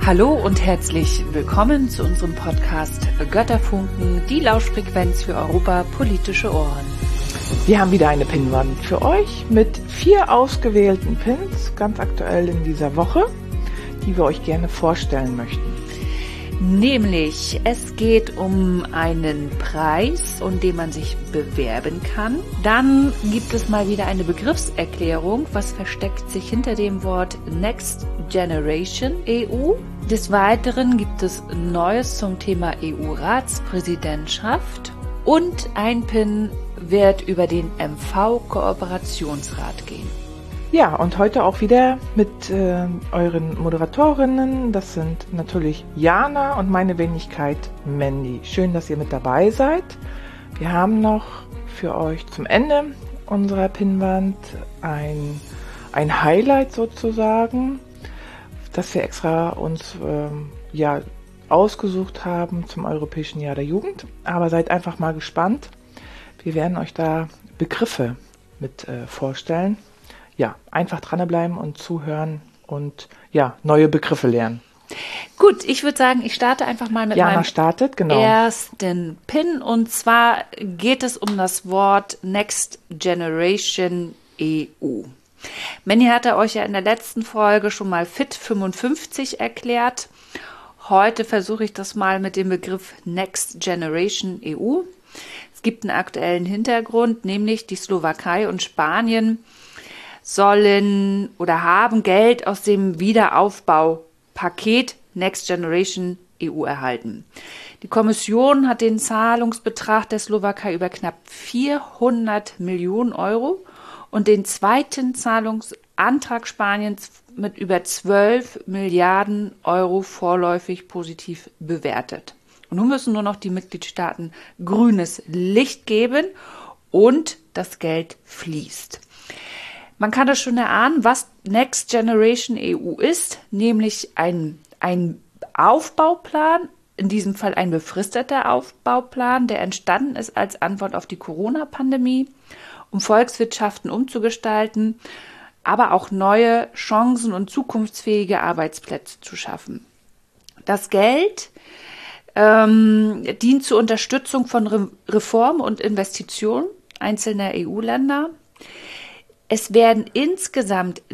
Hallo und herzlich willkommen zu unserem Podcast Götterfunken, die Lauschfrequenz für Europa, politische Ohren. Wir haben wieder eine Pinnwand für euch mit 4 ausgewählten Pins, ganz aktuell in dieser Woche, die wir euch gerne vorstellen möchten. Nämlich, es geht um einen Preis, um den man sich bewerben kann. Dann gibt es mal wieder eine Begriffserklärung, was versteckt sich hinter dem Wort Next Generation EU. Des Weiteren gibt es Neues zum Thema EU-Ratspräsidentschaft und ein Pin wird über den MV-Kooperationsrat gehen. Ja, und heute auch wieder mit euren Moderatorinnen. Das sind natürlich Jana und meine Wenigkeit Mandy. Schön, dass ihr mit dabei seid. Wir haben noch für euch zum Ende unserer Pinnwand ein Highlight sozusagen, das wir extra uns ausgesucht haben zum Europäischen Jahr der Jugend. Aber seid einfach mal gespannt. Wir werden euch da Begriffe mit vorstellen. Ja, einfach dranbleiben und zuhören und ja, neue Begriffe lernen. Gut, ich würde sagen, ich starte einfach mal mit meinem ersten Pin. Und zwar geht es um das Wort Next Generation EU. Manny hatte euch ja in der letzten Folge schon mal Fit 55 erklärt. Heute versuche ich das mal mit dem Begriff Next Generation EU. Es gibt einen aktuellen Hintergrund, nämlich die Slowakei und Spanien sollen oder haben Geld aus dem Wiederaufbaupaket Next Generation EU erhalten. Die Kommission hat den Zahlungsbetrag der Slowakei über knapp 400 Millionen Euro und den zweiten Zahlungsantrag Spaniens mit über 12 Milliarden Euro vorläufig positiv bewertet. Und nun müssen nur noch die Mitgliedstaaten grünes Licht geben und das Geld fließt. Man kann das schon erahnen, was Next Generation EU ist, nämlich ein Aufbauplan, in diesem Fall ein befristeter Aufbauplan, der entstanden ist als Antwort auf die Corona-Pandemie, um Volkswirtschaften umzugestalten, aber auch neue Chancen und zukunftsfähige Arbeitsplätze zu schaffen. Das Geld dient zur Unterstützung von Reform und Investitionen einzelner EU-Länder. Es werden insgesamt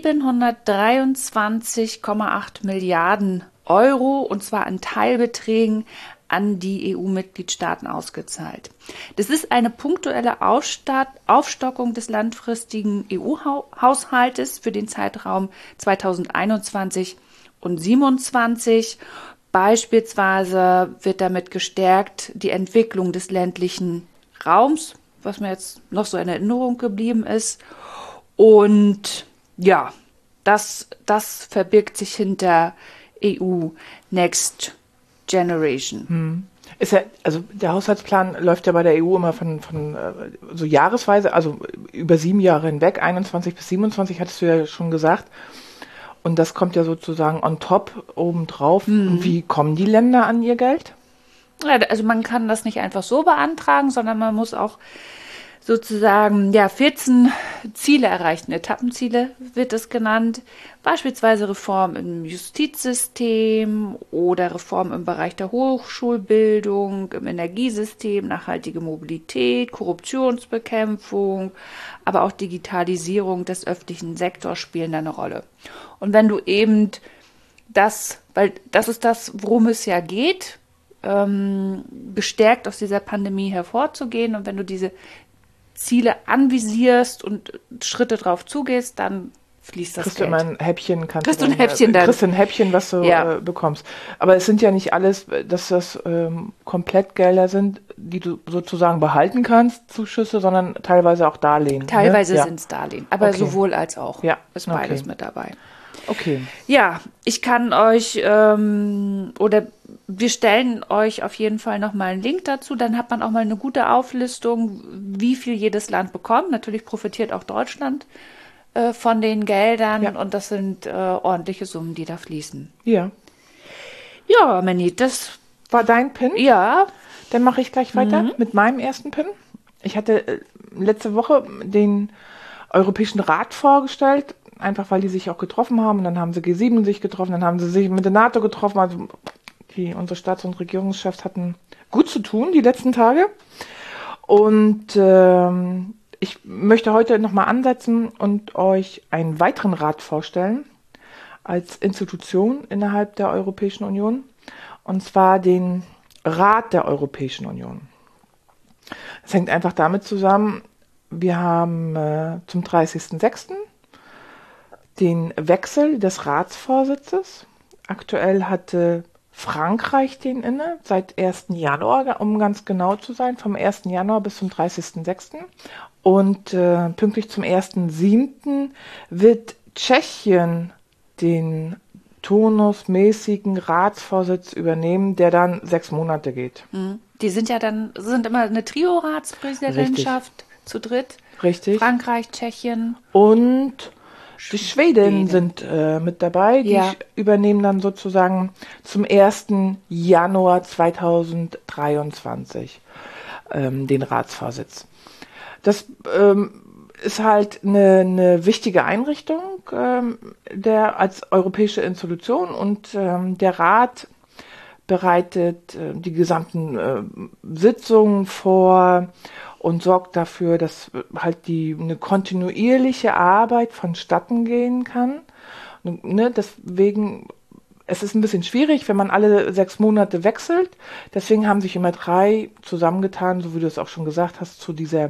723,8 Milliarden Euro, und zwar an Teilbeträgen, an die EU-Mitgliedstaaten ausgezahlt. Das ist eine punktuelle Aufstockung des langfristigen EU-Haushaltes für den Zeitraum 2021 und 2027. Beispielsweise wird damit gestärkt die Entwicklung des ländlichen Raums, was mir jetzt noch so in Erinnerung geblieben ist. Und ja, das verbirgt sich hinter EU Next Generation. Ist ja, also der Haushaltsplan läuft ja bei der EU immer von so jahresweise, also über 7 Jahre hinweg, 21 bis 27 hattest du ja schon gesagt. Und das kommt ja sozusagen on top obendrauf. Wie kommen die Länder an ihr Geld? Ja, also man kann das nicht einfach so beantragen, sondern man muss auch sozusagen 14 Ziele erreichen. Etappenziele wird es genannt. Beispielsweise Reform im Justizsystem oder Reform im Bereich der Hochschulbildung, im Energiesystem, nachhaltige Mobilität, Korruptionsbekämpfung, aber auch Digitalisierung des öffentlichen Sektors spielen da eine Rolle. Und wenn du eben weil das ist das, worum es ja geht, gestärkt aus dieser Pandemie hervorzugehen, und wenn du diese Ziele anvisierst und Schritte drauf zugehst, dann fließt das Geld. Kriegst du immer ein Häppchen, kriegst du ein Häppchen, was du bekommst. Aber es sind ja nicht alles, dass das Komplettgelder sind, die du sozusagen behalten kannst, Zuschüsse, sondern teilweise auch Darlehen. Teilweise sind es Darlehen, aber sowohl als auch. Ja. Ist beides mit dabei. Okay. Ja, ich kann euch wir stellen euch auf jeden Fall nochmal einen Link dazu, dann hat man auch mal eine gute Auflistung, wie viel jedes Land bekommt. Natürlich profitiert auch Deutschland von den Geldern, und das sind ordentliche Summen, die da fließen. Ja. Ja, Manny, das war dein Pin? Ja. Dann mache ich gleich weiter mit meinem ersten Pin. Ich hatte letzte Woche den Europäischen Rat vorgestellt. einfach weil die sich auch getroffen haben. Und dann haben sie G7 sich getroffen, dann haben sie sich mit der NATO getroffen. Also unsere Staats- und Regierungschefs hatten gut zu tun die letzten Tage. Und ich möchte heute nochmal ansetzen und euch einen weiteren Rat vorstellen als Institution innerhalb der Europäischen Union. Und zwar den Rat der Europäischen Union. Das hängt einfach damit zusammen, wir haben zum 30.06. den Wechsel des Ratsvorsitzes. Aktuell hatte Frankreich den inne, seit 1. Januar, um ganz genau zu sein, vom 1. Januar bis zum 30.06. Und pünktlich zum 1.07. wird Tschechien den turnusmäßigen Ratsvorsitz übernehmen, der dann 6 Monate geht. Die sind immer eine Trio-Ratspräsidentschaft zu dritt. Richtig. Frankreich, Tschechien. Und die Schweden sind mit dabei. Die übernehmen dann sozusagen zum 1. Januar 2023 den Ratsvorsitz. Das ist halt eine wichtige Einrichtung als europäische Institution und der Rat bereitet die gesamten Sitzungen vor und sorgt dafür, dass halt eine kontinuierliche Arbeit vonstatten gehen kann. Deswegen, es ist ein bisschen schwierig, wenn man alle 6 Monate wechselt. Deswegen haben sich immer 3 zusammengetan, so wie du es auch schon gesagt hast, zu dieser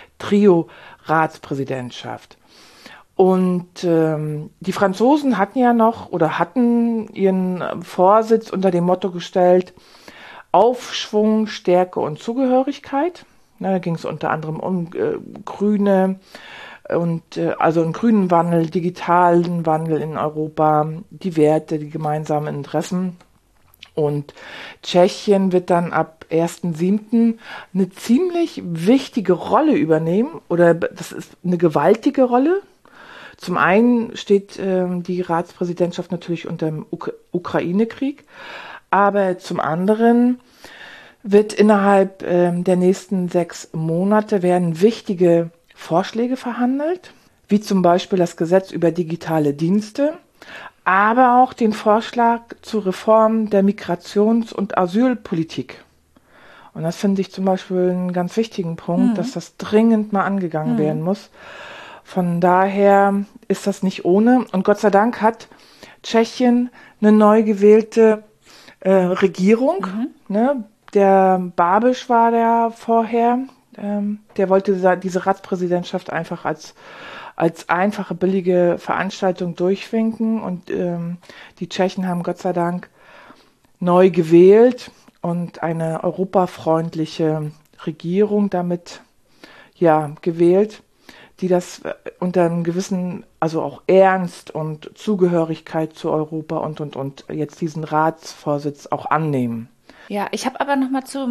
Trio-Ratspräsidentschaft. Und die Franzosen hatten ihren Vorsitz unter dem Motto gestellt, Aufschwung, Stärke und Zugehörigkeit. Da ging es unter anderem um Grüne und also einen grünen Wandel, digitalen Wandel in Europa, die Werte, die gemeinsamen Interessen. Und Tschechien wird dann ab 1.07. eine ziemlich wichtige Rolle übernehmen, oder das ist eine gewaltige Rolle. Zum einen steht die Ratspräsidentschaft natürlich unter dem Ukraine-Krieg, aber zum anderen wird innerhalb der nächsten 6 Monate werden wichtige Vorschläge verhandelt, wie zum Beispiel das Gesetz über digitale Dienste, aber auch den Vorschlag zur Reform der Migrations- und Asylpolitik. Und das finde ich zum Beispiel einen ganz wichtigen Punkt, dass das dringend mal angegangen werden muss. Von daher ist das nicht ohne. Und Gott sei Dank hat Tschechien eine neu gewählte Regierung. Der Babiš war der vorher. Der wollte diese Ratspräsidentschaft einfach als einfache, billige Veranstaltung durchwinken. Und die Tschechen haben Gott sei Dank neu gewählt und eine europafreundliche Regierung damit gewählt, die das unter einem gewissen, also auch Ernst und Zugehörigkeit zu Europa und jetzt diesen Ratsvorsitz auch annehmen. Ja, ich habe aber nochmal zur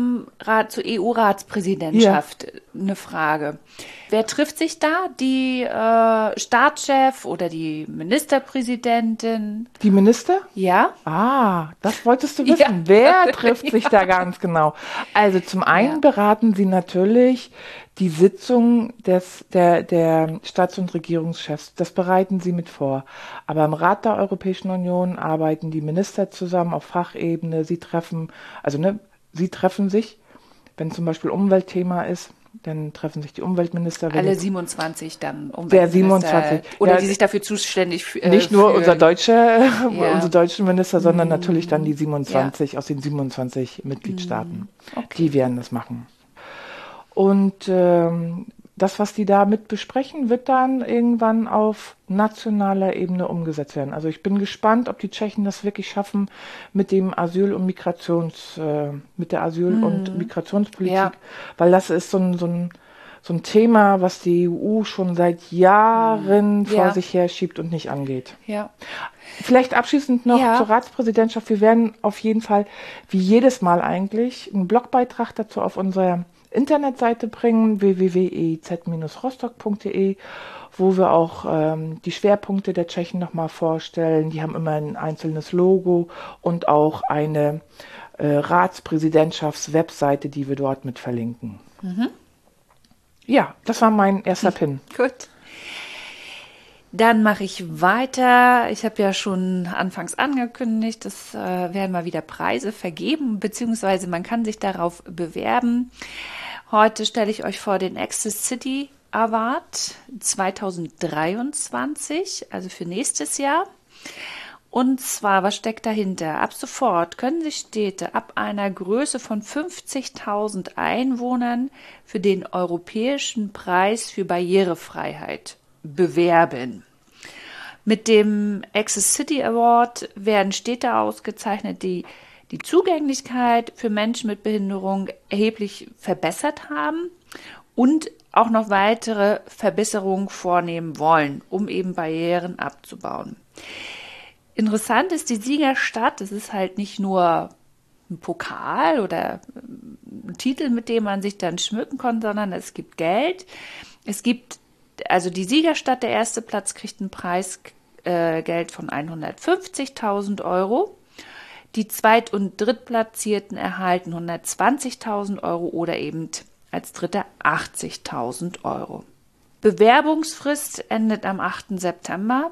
EU-Ratspräsidentschaft eine Frage. Wer trifft sich da? Die Staatschef oder die Ministerpräsidentin? Die Minister? Ja. Ah, das wolltest du wissen. Ja. Wer trifft sich da ganz genau? Also zum einen beraten sie natürlich die Sitzung der Staats- und Regierungschefs. Das bereiten sie mit vor. Aber im Rat der Europäischen Union arbeiten die Minister zusammen auf Fachebene. Sie treffen sich, wenn zum Beispiel Umweltthema ist, dann treffen sich die Umweltminister. Alle 27 dann Umweltminister. 27. Oder die sich dafür zuständig fühlen. Nicht nur unsere deutschen Minister, sondern natürlich dann die 27 aus den 27 Mitgliedstaaten. Okay. Die werden das machen. Und das, was die da mit besprechen, wird dann irgendwann auf nationaler Ebene umgesetzt werden. Also ich bin gespannt, ob die Tschechen das wirklich schaffen mit dem mit der Asyl- und Migrationspolitik, weil das ist so ein Thema, was die EU schon seit Jahren vor sich her schiebt und nicht angeht. Ja. Vielleicht abschließend noch zur Ratspräsidentschaft. Wir werden auf jeden Fall, wie jedes Mal eigentlich, einen Blogbeitrag dazu auf unserer Internetseite bringen, www.ez-rostock.de, wo wir auch die Schwerpunkte der Tschechen nochmal vorstellen. Die haben immer ein einzelnes Logo und auch eine Ratspräsidentschafts-Webseite, die wir dort mit verlinken. Ja, das war mein erster Pin. Gut. Dann mache ich weiter. Ich habe ja schon anfangs angekündigt, es werden mal wieder Preise vergeben, beziehungsweise man kann sich darauf bewerben. Heute stelle ich euch vor den Access City Award 2023, also für nächstes Jahr. Und zwar, was steckt dahinter? Ab sofort können sich Städte ab einer Größe von 50.000 Einwohnern für den Europäischen Preis für Barrierefreiheit bewerben. Mit dem Access City Award werden Städte ausgezeichnet, die die Zugänglichkeit für Menschen mit Behinderung erheblich verbessert haben und auch noch weitere Verbesserungen vornehmen wollen, um eben Barrieren abzubauen. Interessant ist die Siegerstadt, es ist halt nicht nur ein Pokal oder ein Titel, mit dem man sich dann schmücken kann, sondern es gibt Geld. Es gibt also die Siegerstadt, der erste Platz, kriegt ein Preisgeld von 150.000 Euro. Die Zweit- und Drittplatzierten erhalten 120.000 Euro oder eben als Dritter 80.000 Euro. Bewerbungsfrist endet am 8. September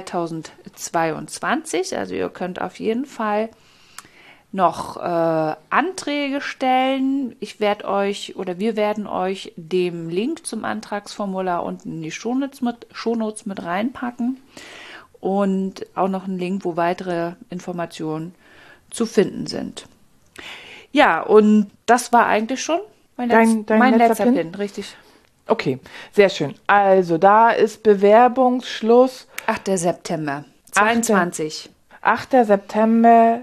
2022. Also ihr könnt auf jeden Fall noch Anträge stellen. Wir werden euch den Link zum Antragsformular unten in die Shownotes mit reinpacken und auch noch einen Link, wo weitere Informationen zu finden sind. Ja, und das war eigentlich schon mein letzter Pin, richtig. Okay, sehr schön. Also da ist Bewerbungsschluss 8. September 22. 8. September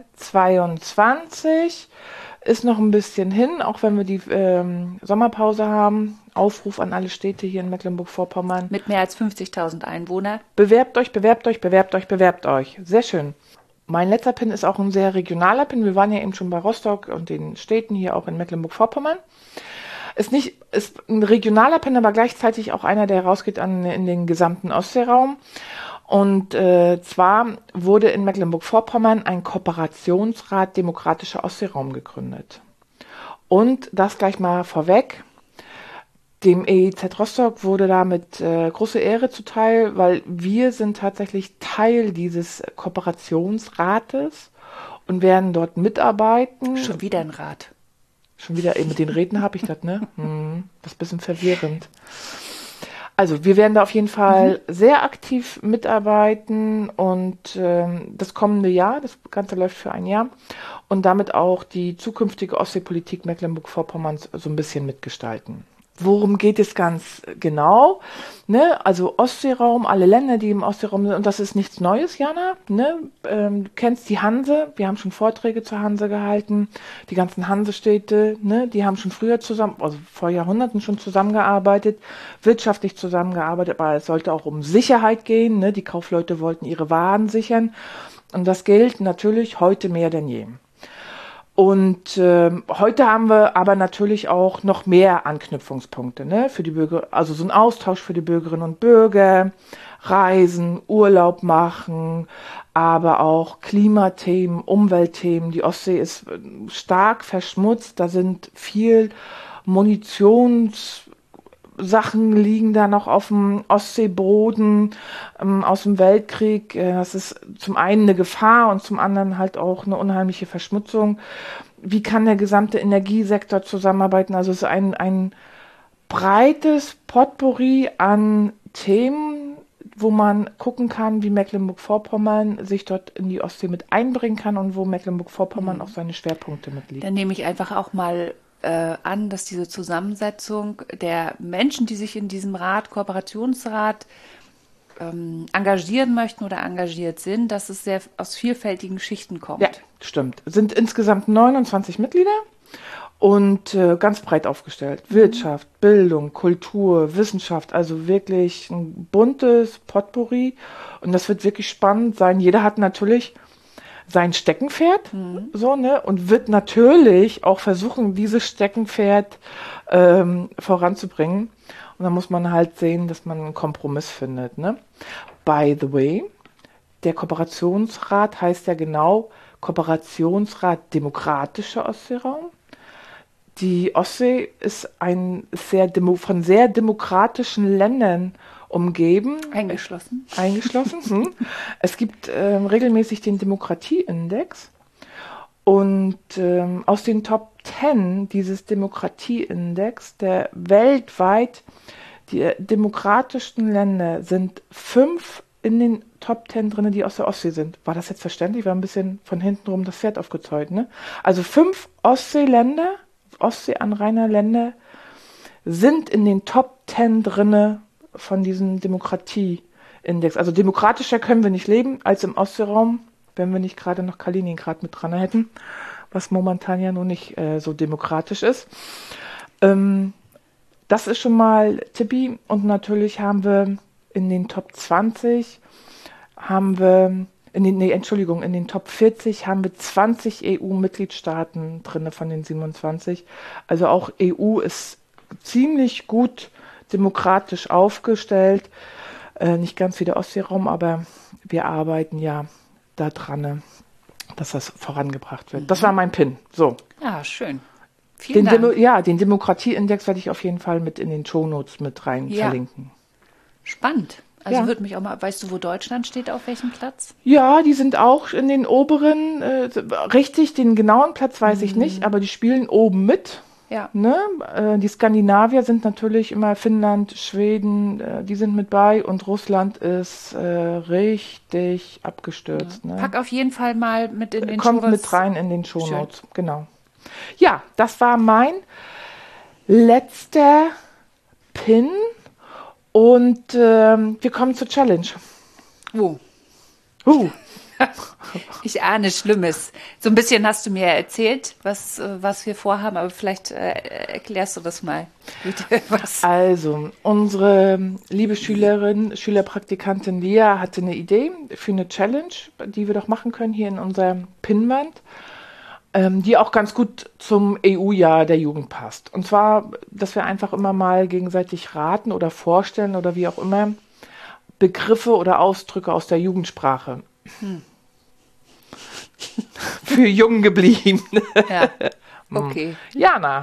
22 ist noch ein bisschen hin, auch wenn wir die Sommerpause haben. Aufruf an alle Städte hier in Mecklenburg-Vorpommern. Mit mehr als 50.000 Einwohnern. Bewerbt euch, bewerbt euch, bewerbt euch, bewerbt euch. Sehr schön. Mein letzter Pin ist auch ein sehr regionaler Pin. Wir waren ja eben schon bei Rostock und den Städten hier auch in Mecklenburg-Vorpommern. Ist ein regionaler Pin, aber gleichzeitig auch einer, der rausgeht in den gesamten Ostseeraum. Und zwar wurde in Mecklenburg-Vorpommern ein Kooperationsrat Demokratischer Ostseeraum gegründet. Und das gleich mal vorweg. Dem EIZ Rostock wurde damit große Ehre zuteil, weil wir sind tatsächlich Teil dieses Kooperationsrates und werden dort mitarbeiten. Schon wieder ein Rat. Schon wieder, mit den Räten habe ich das, ne? Das ist ein bisschen verwirrend. Also wir werden da auf jeden Fall sehr aktiv mitarbeiten und das kommende Jahr, das Ganze läuft für ein Jahr und damit auch die zukünftige Ostseepolitik Mecklenburg-Vorpommerns so ein bisschen mitgestalten. Worum geht es ganz genau? Ne? Also Ostseeraum, alle Länder, die im Ostseeraum sind, und das ist nichts Neues, Jana. Ne? Du kennst die Hanse, wir haben schon Vorträge zur Hanse gehalten. Die ganzen Hansestädte, ne? Die haben schon früher vor Jahrhunderten schon zusammengearbeitet, wirtschaftlich zusammengearbeitet, aber es sollte auch um Sicherheit gehen. Ne? Die Kaufleute wollten ihre Waren sichern und das gilt natürlich heute mehr denn je. Und heute haben wir aber natürlich auch noch mehr Anknüpfungspunkte, ne, für die Bürger, also so ein Austausch für die Bürgerinnen und Bürger, Reisen, Urlaub machen, aber auch Klimathemen, Umweltthemen. Die Ostsee ist stark verschmutzt, da sind viel Munitionssachen liegen da noch auf dem Ostseeboden aus dem Weltkrieg. Das ist zum einen eine Gefahr und zum anderen halt auch eine unheimliche Verschmutzung. Wie kann der gesamte Energiesektor zusammenarbeiten? Also es ist ein breites Potpourri an Themen, wo man gucken kann, wie Mecklenburg-Vorpommern sich dort in die Ostsee mit einbringen kann und wo Mecklenburg-Vorpommern auch seine Schwerpunkte mitliegt. Dann nehme ich einfach auch mal an, dass diese Zusammensetzung der Menschen, die sich in diesem Kooperationsrat engagieren möchten oder engagiert sind, dass es sehr aus vielfältigen Schichten kommt. Ja, stimmt. Es sind insgesamt 29 Mitglieder und ganz breit aufgestellt. Wirtschaft, Bildung, Kultur, Wissenschaft, also wirklich ein buntes Potpourri und das wird wirklich spannend sein. Jeder hat natürlich sein Steckenpferd, so, ne, und wird natürlich auch versuchen, dieses Steckenpferd voranzubringen. Und dann muss man halt sehen, dass man einen Kompromiss findet, ne. By the way, der Kooperationsrat heißt ja genau Kooperationsrat Demokratischer Ostseeraum. Die Ostsee ist von sehr demokratischen Ländern umgeben. Eingeschlossen. Es gibt regelmäßig den Demokratieindex. Und aus den Top 10 dieses Demokratieindex, der weltweit die demokratischsten Länder, sind 5 in den Top 10 drin, die aus der Ostsee sind. War das jetzt verständlich? War ein bisschen von hinten rum das Pferd aufgezäumt, ne? Also 5 Ostseeländer, Ostseeanrainerländer sind in den Top 10 drinne von diesem Demokratieindex. Also demokratischer können wir nicht leben als im Ostseeraum, wenn wir nicht gerade noch Kaliningrad mit dran hätten, was momentan ja noch nicht so demokratisch ist. Das ist schon mal Tippi. Und natürlich haben wir in den Top 20, in den Top 40 haben wir 20 EU-Mitgliedstaaten drin von den 27. Also auch EU ist ziemlich gut demokratisch aufgestellt. Nicht ganz wie der Ostseeraum, aber wir arbeiten ja da dran, dass das vorangebracht wird. Das war mein Pin. So. Ja, schön. Vielen Dank. Den Demokratieindex werde ich auf jeden Fall mit in den Shownotes mit rein verlinken. Spannend. Also würde mich auch mal, weißt du, wo Deutschland steht, auf welchem Platz? Ja, die sind auch in den oberen, richtig, den genauen Platz weiß ich nicht, aber die spielen oben mit. Ja. Ne? Die Skandinavier sind natürlich immer Finnland, Schweden, die sind mit bei und Russland ist richtig abgestürzt. Ja. Ne? Pack auf jeden Fall mal mit in den Kommt mit rein in den Shownotes, genau. Ja, das war mein letzter Pin und wir kommen zur Challenge. Ich ahne Schlimmes. So ein bisschen hast du mir erzählt, was wir vorhaben, aber vielleicht erklärst du das mal. Also, unsere liebe Schülerpraktikantin Lea hatte eine Idee für eine Challenge, die wir doch machen können hier in unserer Pinnwand, die auch ganz gut zum EU-Jahr der Jugend passt. Und zwar, dass wir einfach immer mal gegenseitig raten oder vorstellen oder wie auch immer Begriffe oder Ausdrücke aus der Jugendsprache. Für jung geblieben. Ja, okay. Jana,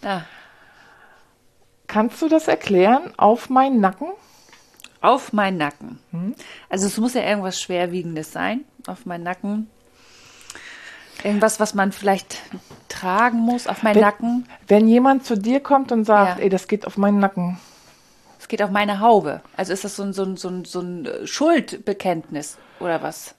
kannst du das erklären? Auf meinen Nacken? Auf meinen Nacken. Also es muss ja irgendwas Schwerwiegendes sein. Auf meinen Nacken. Irgendwas, was man vielleicht tragen muss auf meinen Nacken. Wenn jemand zu dir kommt und sagt, ey, das geht auf meinen Nacken. Es geht auf meine Haube. Also ist das so ein Schuldbekenntnis oder was?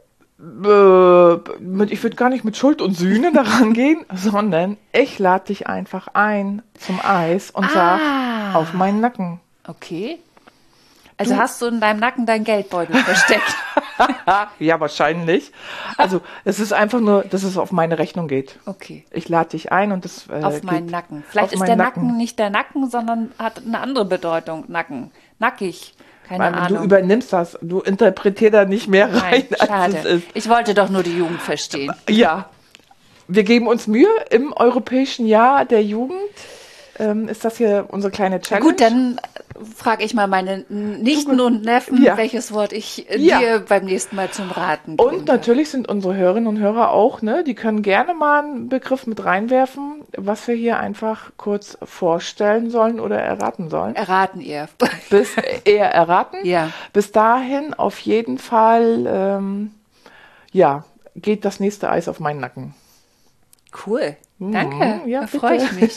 Ich würde gar nicht mit Schuld und Sühne daran gehen, sondern ich lade dich einfach ein zum Eis und sag, auf meinen Nacken. Okay. Also hast du in deinem Nacken deinen Geldbeutel versteckt? Ja, wahrscheinlich. Also es ist einfach nur, dass es auf meine Rechnung geht. Okay. Ich lade dich ein und das auf meinen Nacken. Vielleicht ist der Nacken nicht der Nacken, sondern hat eine andere Bedeutung. Nacken. Nackig. Keine Ahnung. Du übernimmst das. Du interpretierst da nicht mehr rein, als es ist. Ich wollte doch nur die Jugend verstehen. Ja. Wir geben uns Mühe im Europäischen Jahr der Jugend. Ist das hier unsere kleine Challenge? Gut, dann frage ich mal meine Nichten und Neffen, welches Wort ich dir beim nächsten Mal zum Raten gebe. Und natürlich sind unsere Hörerinnen und Hörer auch, ne? Die können gerne mal einen Begriff mit reinwerfen, was wir hier einfach kurz vorstellen sollen oder erraten sollen. Erraten eher. Eher erraten? Ja. Bis dahin auf jeden Fall, geht das nächste Eis auf meinen Nacken. Cool. Danke, da freue ich mich.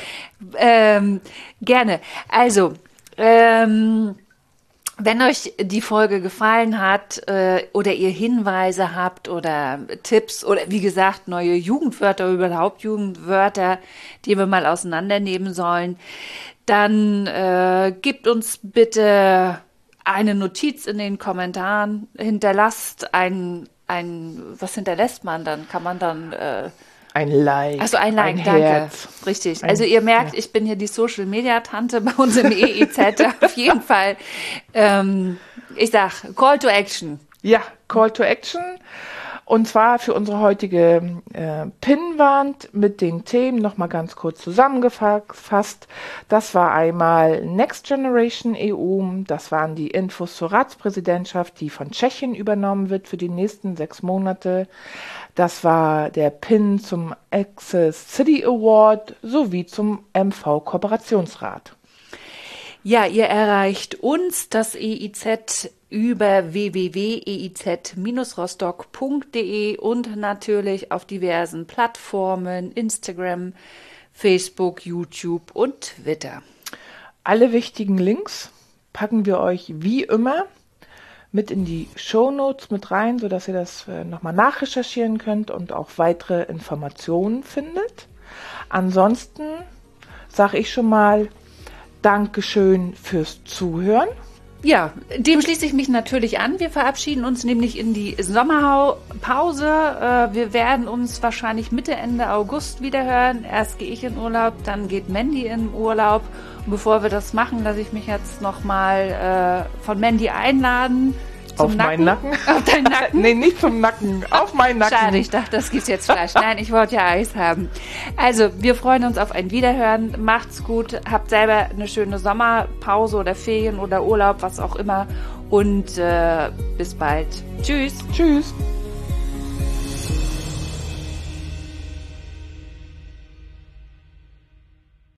Gerne. Also, wenn euch die Folge gefallen hat oder ihr Hinweise habt oder Tipps oder wie gesagt neue Jugendwörter, überhaupt Jugendwörter, die wir mal auseinandernehmen sollen, dann gebt uns bitte eine Notiz in den Kommentaren, hinterlasst was hinterlässt man dann? Kann man dann ein Like. Also ein Like, danke. Herz. Richtig. Also ihr merkt, ich bin hier die Social-Media-Tante bei uns im EEZ. Auf jeden Fall. Ich sag, Call to Action. Ja, Call to Action. Und zwar für unsere heutige Pinnwand mit den Themen nochmal ganz kurz zusammengefasst. Das war einmal Next Generation EU. Das waren die Infos zur Ratspräsidentschaft, die von Tschechien übernommen wird für die nächsten 6 Monate. Das war der Pin zum Access City Award sowie zum MV Kooperationsrat. Ja, ihr erreicht uns, das EIZ, über www.eiz-rostock.de und natürlich auf diversen Plattformen, Instagram, Facebook, YouTube und Twitter. Alle wichtigen Links packen wir euch wie immer mit in die Shownotes mit rein, sodass ihr das nochmal nachrecherchieren könnt und auch weitere Informationen findet. Ansonsten sage ich schon mal Dankeschön fürs Zuhören. Ja, dem schließe ich mich natürlich an. Wir verabschieden uns nämlich in die Sommerpause. Wir werden uns wahrscheinlich Mitte, Ende August wieder hören. Erst gehe ich in Urlaub, dann geht Mandy in Urlaub. Und bevor wir das machen, lasse ich mich jetzt nochmal von Mandy einladen. Auf meinen Nacken? Auf deinen Nacken? Nee, nicht zum Nacken, auf meinen Nacken. Schade, ich dachte, das gibt's jetzt Fleisch. Nein, ich wollte ja Eis haben. Also, wir freuen uns auf ein Wiederhören. Macht's gut, habt selber eine schöne Sommerpause oder Ferien oder Urlaub, was auch immer. Und bis bald. Tschüss. Tschüss.